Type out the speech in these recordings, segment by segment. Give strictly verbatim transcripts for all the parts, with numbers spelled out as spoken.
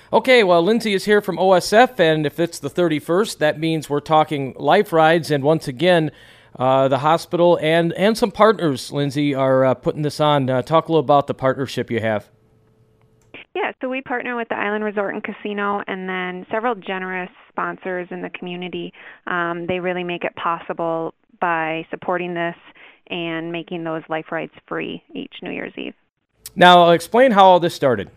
Okay, well, Lindsay is here from O S F, and if it's the thirty-first, that means we're talking life rides. And once again, uh, the hospital and, and some partners, Lindsay, are uh, putting this on. Uh, talk a little about the partnership you have. Yeah, so we partner with the Island Resort and Casino and then several generous sponsors in the community. Um, they really make it possible by supporting this and making those life rides free each New Year's Eve. Now, explain how all this started.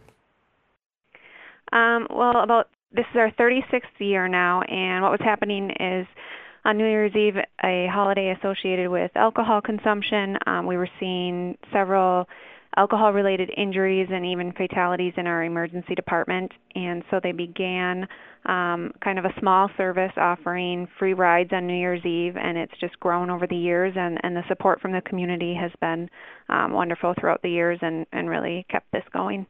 Um, well, about this is our thirty-sixth year now, and what was happening is on New Year's Eve, a holiday associated with alcohol consumption, um, we were seeing several alcohol-related injuries and even fatalities in our emergency department, and so they began um, kind of a small service offering free rides on New Year's Eve, and it's just grown over the years, and, and the support from the community has been um, wonderful throughout the years and, and really kept this going.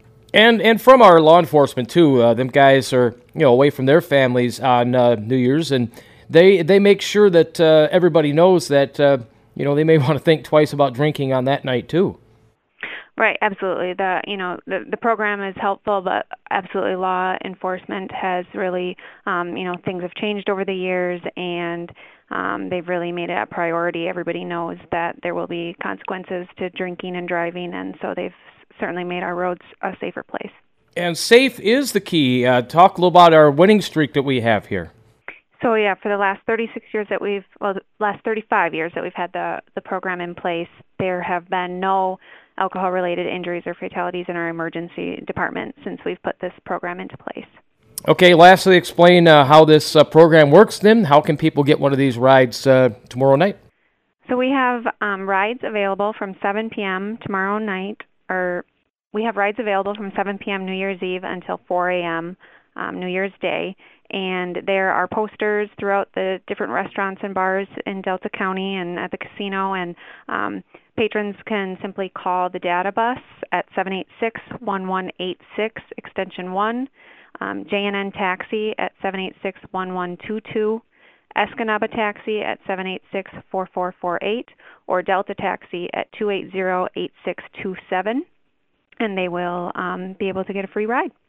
And and from our law enforcement too, uh, them guys are you know away from their families on uh, New Year's, and they they make sure that uh, everybody knows that uh, you know they may want to think twice about drinking on that night too. Right, absolutely. The you know the the program is helpful, but absolutely law enforcement has really um, you know things have changed over the years, and um, they've really made it a priority. Everybody knows that there will be consequences to drinking and driving, and so they've certainly made our roads a safer place. And safe is the key. Uh, talk a little about our winning streak that we have here. So yeah, for the last thirty-six years that we've, well, the last thirty-five years that we've had the the program in place, there have been no alcohol-related injuries or fatalities in our emergency department since we've put this program into place. Okay, lastly, explain uh, how this uh, program works then. How can people get one of these rides uh, tomorrow night? So we have um, rides available from seven p.m. tomorrow night, or we have rides available from seven p.m. New Year's Eve until four a.m. Um, New Year's Day. And there are posters throughout the different restaurants and bars in Delta County and at the casino. And um, patrons can simply call the data bus at seven eight six, one one eight six, extension one, um, J N N Taxi at seven eight six, one one two two, Escanaba Taxi at seven eight six, four four four eight, or Delta Taxi at two eight zero, eight six two seven. And they will um, be able to get a free ride.